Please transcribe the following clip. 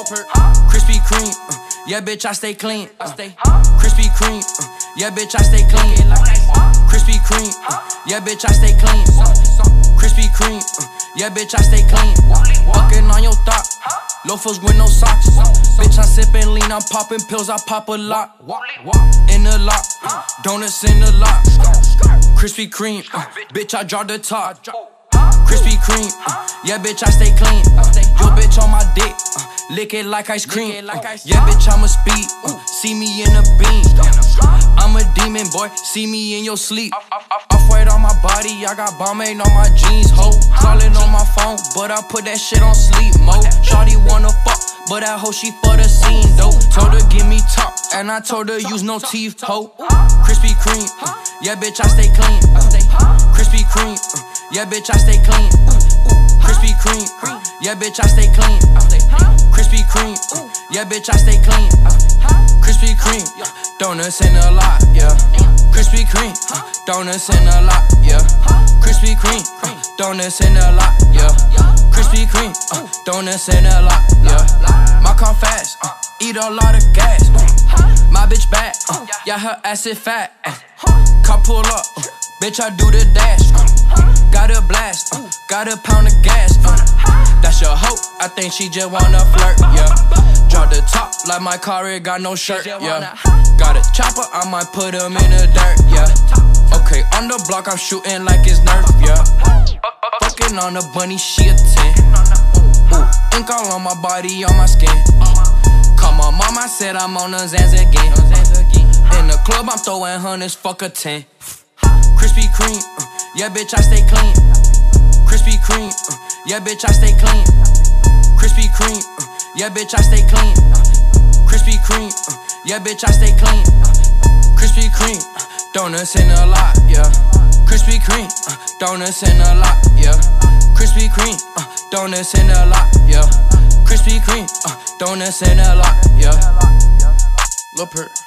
Krispy Kreme, yeah, bitch, I stay clean. Krispy Kreme, yeah, bitch, I stay clean. Krispy Kreme, yeah, bitch, I stay clean. Krispy Kreme, yeah, bitch, I stay clean. Fucking on your thought, loafers with no socks. Bitch, I'm sipping lean, I'm popping pills, I pop a lot. In the lot, donuts in the lot. Krispy Kreme, bitch, I draw the top. Krispy Kreme, yeah, bitch, I stay clean. Yo, bitch, on my dick, lick it like ice cream. Yeah, bitch, I'm a speed, see me in a beam. I'm a demon, boy, see me in your sleep. Off-white on my body, I got Balmain on my jeans, ho. Calling on my phone, but I put that shit on sleep mode. Shawty wanna fuck, but that hoe, she for the scene, though. Told her give me top, and I told her use no teeth, ho. Krispy Kreme, yeah, bitch, I stay clean. Krispy Kreme, yeah, bitch, I stay clean. Krispy Kreme, yeah, bitch, I stay clean. Krispy Kreme, yeah, bitch, I stay clean. Krispy Kreme, donuts in a lot, yeah. Krispy Kreme, donuts in a lot, yeah. Krispy Kreme, donuts in a lot, yeah. Krispy Kreme, donuts in a lot, yeah. My car fast, eat a lot of gas. My bitch bad, yeah, her ass is fat. Car pull up, bitch, I do the dash. Got a blast, got a pound of gas. That's your hoe, I think she just wanna flirt, yeah. Drop the top like my car, it got no shirt, yeah. Got a chopper, I might put him in the dirt, yeah. Okay, on the block, I'm shooting like it's Nerf, yeah. Fucking on the bunny, she a 10. Ooh, ink all on my body, on my skin. Call my mom, I said I'm on the Zans again. In the club, I'm throwing hundreds, fuck a 10. Krispy Kreme, yeah, bitch, I stay clean. Krispy Kreme, yeah, bitch, I stay clean. Krispy Kreme, yeah, bitch, I stay clean. Krispy Kreme, yeah, bitch, I stay clean. Krispy Kreme, donuts in a lot, yeah. Krispy Kreme, donuts in a lot, yeah. Krispy Kreme, donuts in a lot, yeah. Krispy Kreme, donuts in a lot, yeah. Lil' Perk.